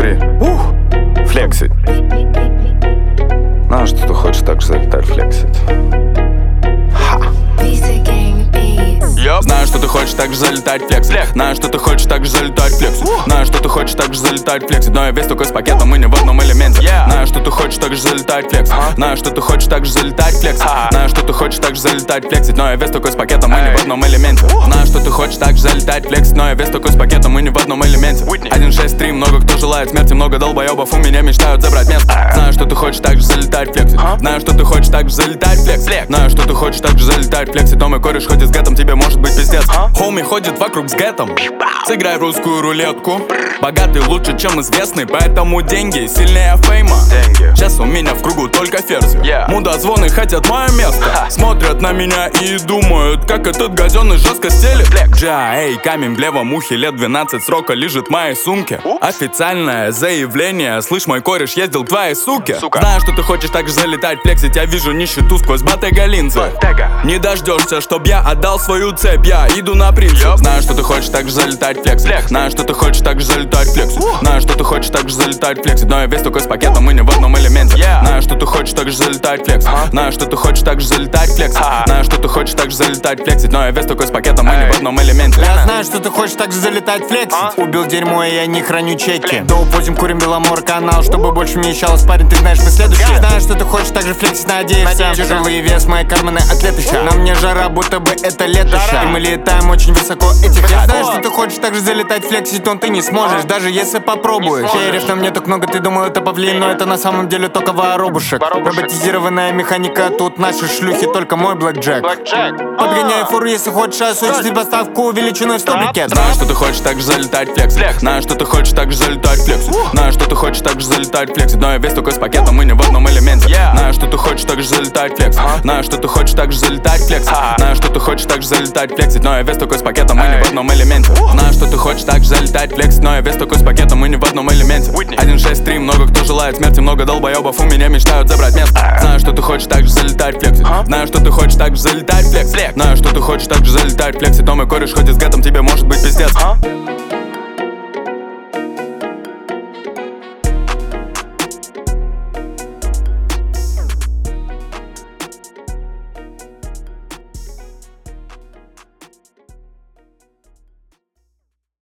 Смотри, флексить. Знаю, что ты хочешь так же залетать флексить. Знаю, что ты хочешь так же залетать флекс. Знаю, что ты хочешь так же залетать флекс. Знаю, что ты хочешь так же залетать флекс. Но я весь только с пакетом, мы не в одном элементе. Знаю, что ты хочешь так же залетать флекс. Знаю, что ты хочешь так же залетать флекс. Знаю, что ты хочешь так же залетать флексить. Но я весь только с пакетом, мы не в одном элементе. Знаю, что ты хочешь так же залетать флекс. Но я весь только с пакетом, мы не в одном элементе. 1-6-3, много кто желает смерти, много долбоебов у меня мечтают забрать место. Знаю, что ты хочешь так же залетать флексить. Знаю, что ты хочешь так же залетать флекс. Знаю, что ты хочешь так же залетать флексить. Но мой кореш ходит с гетом, тебе может быть пиздец. Хоуми ходит вокруг с гетом. Сыграй в русскую рулетку. Богатый лучше, чем известный, поэтому деньги сильнее фейма. Сейчас у меня в кругу только ферзь. Мудозвоны хотят мое место. Смотрят на меня и думают, как этот газённый жестко стелит. Эй, камень в левом ухе, лет 12 срока лежит в моей сумке. Официальное заявление, слышь, мой кореш ездил к твоей суке. Знаю, что ты хочешь так же залетать, флексить. Я вижу нищету сквозь Bottega-линзы. Не дождешься, чтоб я отдал свою цепь. Я иду на принцип. Знаю, что ты хочешь так же залетать флекс. Знаю, что ты хочешь так же залетать флекс. Знаю, что ты хочешь так же залетать флекс. Но я весь только с пакетом, мы не в одном элементе. Знаю, что ты хочешь так же залетать флекс. Знаю, что ты хочешь так же залетать флекс. Знаю, что ты хочешь так же залетать флексить. Но я весь только с пакетом, мы не в одном элементе. Я знаю, что ты хочешь так же залетать флексить. Убил дерьмо, и я не храню чеки. Доуп возим, курим Беломор канал, чтобы больше не ещалось, парень, ты знаешь, мы следующие. Знаю, что ты хочешь так же флексить, надеешься. Тяжелый вес, мои карманы атлетыша. На мне жара, будто бы это летоша. И мы летаем очень высоко, этих. Я знаю, что ты хочешь так же залетать флексить, но ты не сможешь, даже если попробуешь. Шериф, на мне так много, ты думал, это павлин, но это на самом деле только воробушек. Роботизированная механика, тут наши шлюхи, только мой блэкджек. Подгоняй фуру, если хочешь осуществить поставку величиной в 100 брикет. Знаю, что ты хочешь так же залетать флекс. Знаю, что ты хочешь так же залетать флекс. Знаю, что ты хочешь так же залетать флексить. Но я весь только с пакетом, мы не в одном элементе. Знаю, что ты хочешь так же залетать флекс. Знаю, что ты хочешь так же залетать флекс. Знаю, что ты хочешь так же залетать флексить. Но я весь только с пакетом, мы не в одном элементе. Знаю, что ты хочешь так же залетать флекс. Но я весь только с пакетом, мы не в одном элементе. 1-6-3, много кто желает смерти, много долбоебов у меня мечтают забрать место. Знаю, что ты хочешь так же залетать флекс. Знаю, что ты хочешь так же залетать флекс. Знаю, что ты хочешь так же залетать флекс. И то мой кореш ходит с гетом, тебе может быть пиздец.